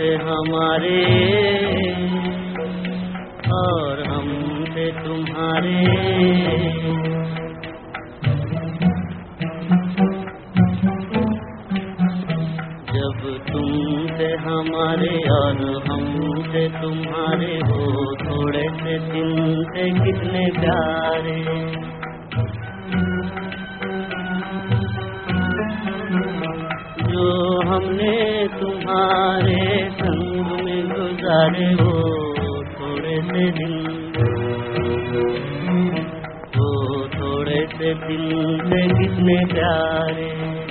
थे हमारे और हम थे तुम्हारे। जब तुम थे हमारे और हम थे तुम्हारे, वो थोड़े से दिन थे कितने प्यारे। जो हमने तुम्हारे संग में गुजारे, वो थोड़े से दिन, वो थोड़े से दिन थे कितने प्यारे।